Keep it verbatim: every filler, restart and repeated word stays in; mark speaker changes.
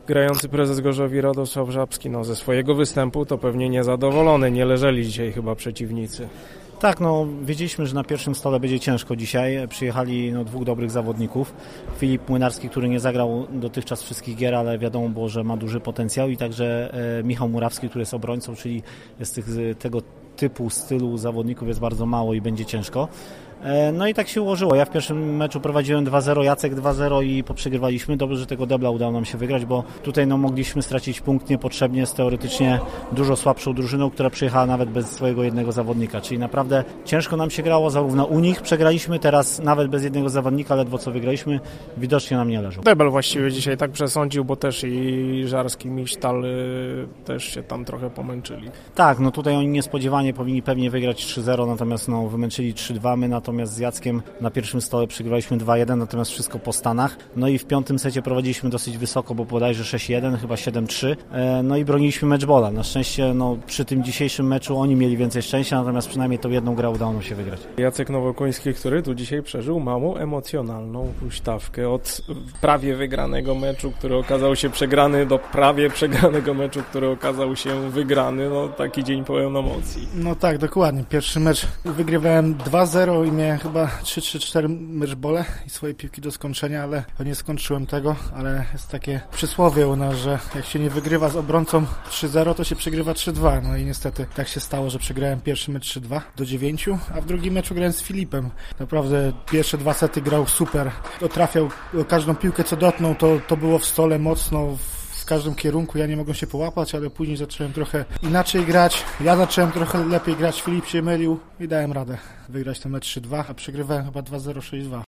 Speaker 1: Grający prezes Gorzowi Radosław Żabski, no ze swojego występu to pewnie niezadowolony, nie leżeli dzisiaj chyba przeciwnicy.
Speaker 2: Tak, no wiedzieliśmy, że na pierwszym stole będzie ciężko dzisiaj. Przyjechali no, dwóch dobrych zawodników. Filip Młynarski, który nie zagrał dotychczas wszystkich gier, ale wiadomo było, że ma duży potencjał, i także e, Michał Murawski, który jest obrońcą, czyli z tych, tego typu stylu zawodników jest bardzo mało i będzie ciężko. No i tak się ułożyło. Ja w pierwszym meczu prowadziłem dwa zero, Jacek dwa zero i poprzegrywaliśmy. Dobrze, że tego debla udało nam się wygrać, bo tutaj no, mogliśmy stracić punkt niepotrzebnie z teoretycznie dużo słabszą drużyną, która przyjechała nawet bez swojego jednego zawodnika. Czyli naprawdę ciężko nam się grało, zarówno u nich przegraliśmy, teraz nawet bez jednego zawodnika, ledwo co wygraliśmy, widocznie nam nie leżą.
Speaker 1: Debel właściwie dzisiaj tak przesądził, bo też i Żarski, Misztal też się tam trochę pomęczyli.
Speaker 2: Tak, no tutaj oni niespodziewanie powinni pewnie wygrać trzy zero, natomiast no, wymęczyli trzy dwa, my natomiast Natomiast z Jackiem na pierwszym stole przegrywaliśmy dwa jeden, natomiast wszystko po Stanach. No i w piątym secie prowadziliśmy dosyć wysoko, bo bodajże sześć jeden, chyba siedem trzy. No i broniliśmy meczbola. Na szczęście no, przy tym dzisiejszym meczu oni mieli więcej szczęścia, natomiast przynajmniej tą jedną grę udało nam się wygrać.
Speaker 1: Jacek Nowokoński, który tu dzisiaj przeżył małą emocjonalną huśtawkę od prawie wygranego meczu, który okazał się przegrany, do prawie przegranego meczu, który okazał się wygrany. No taki dzień pełen emocji.
Speaker 3: No tak, dokładnie. Pierwszy mecz wygrywałem dwa zero i miałem chyba trzy trzy cztery meczbole i swoje piłki do skończenia, ale nie skończyłem tego, ale jest takie przysłowie u nas, że jak się nie wygrywa z obrońcą trzy zero, to się przegrywa trzy dwa. No i niestety tak się stało, że przegrałem pierwszy mecz trzy dwa do dziewięciu, a w drugim meczu grałem z Filipem. Naprawdę pierwsze dwa sety grał super. Trafiał każdą piłkę, co dotknął, to, to było w stole mocno, w każdym kierunku. Ja nie mogłem się połapać, ale później zacząłem trochę inaczej grać. Ja zacząłem trochę lepiej grać, Filip się mylił i dałem radę wygrać ten mecz trzy dwa, a przegrywałem chyba dwa zero, sześć dwa.